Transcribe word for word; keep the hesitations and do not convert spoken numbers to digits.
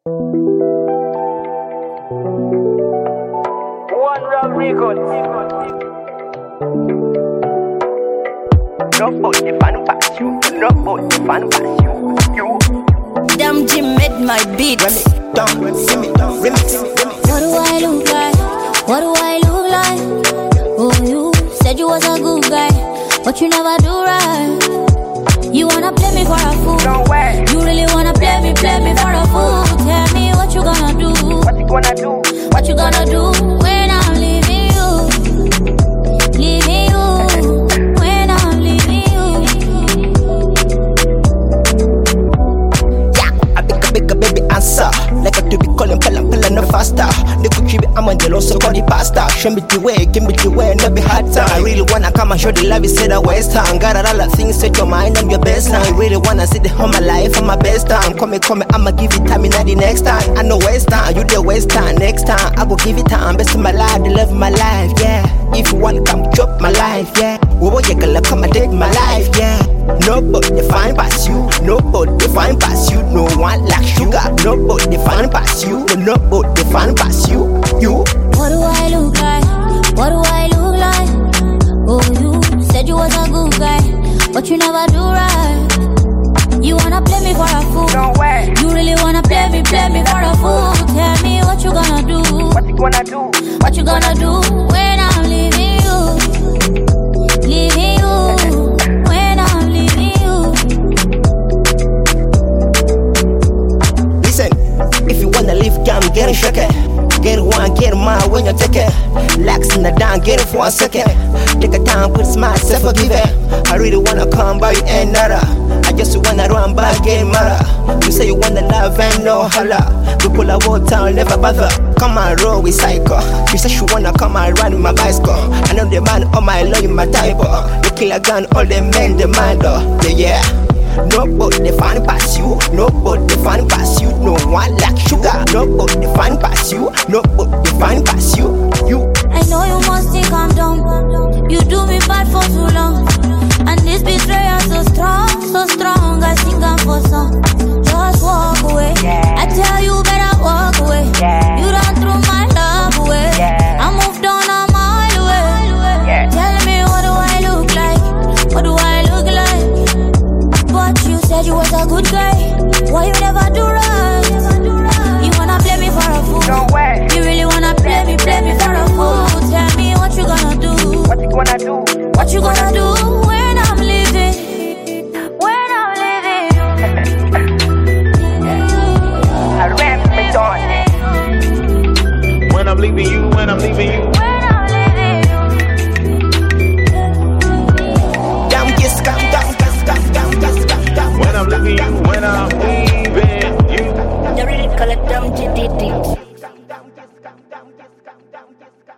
One Rock Records. No boy, the fan pass you. No boy, the fan pass you. You. Damn Jim made my beat. Remix, down, remix, remix, remix. What do I look like? What do I look like? Oh, you said you was a good guy, but you never do right. You wanna play me for a fool? No way. You really wanna play me, play me for a fool? Tell me what you gonna do? What you gonna do? What you gonna do when I'm leaving you? Leaving you. When I'm leaving you. Yeah, I pick a bigger baby answer. Like I do be calling pella pella no faster. The Gucci be I'm on the low so call the pasta. Show me the way, give me the way, no be hard time. I really wanna come and show the love you said I waste time. Got a lot of things, set your mind, I'm your best now. I really wanna see the whole my life, I'm my best time. Come and come, I'ma give you time in the next time. I know waste time, you the waste time. Next time, I go give it time. Best of my life, the love of my life, yeah. If you wanna come chop my life, yeah. Whoa, you gonna come and take my life, yeah. Nobody define past you, nobody define past you. No one like sugar, nobody define past you. Nobody define past you, you. What do I look like? What do I look like? Oh, you said you was a good guy, but you never do right. You wanna play me for a fool? No way. You really wanna play me, play me for a fool? Tell me what you gonna do? What you gonna do? What you gonna do when I'm leaving you? Leaving you. When I'm leaving you. Listen, if you wanna live, come get it, shake it. Get it one, get it mine when you take it. Lax in the down, get it for a second. Take a time, put a smile, say forgive it. I really wanna come by you and nada. I just wanna run by, get mad. You say you wanna love and no holla. We pull a whole town, never bother. Come and roll with psycho. You say she wanna come and ride with my bicycle. I know the man on my love, my type. You kill a gun, all the men demand. Yeah, yeah. Nobody define past you, nobody define past you. No one like sugar, nobody define past you, nobody define past you. You. I know you must think I'm dumb. You do me bad for too long, and this betrayal so strong, so strong. I think I'm for some. Just walk away. Yeah. I tell you better walk away. Yeah. You done threw my love away. Yeah. I moved on, I'm all the way. Yeah. Tell me what do I look like? What do I look like? But you said you was a good guy. Why you never do right? You wanna play me for a fool? No way. You really wanna play me, play me for a fool? Tell me what you gonna do? What you gonna do? What you gonna do when I'm leaving? When I'm leaving? I ran me down. When I'm leaving you, when I'm leaving you. When I'm leaving? Damn, kiss, come, come, come, come, come, come, come, come. When I'm leaving you, when I'm leaving you. The real collect them G D D.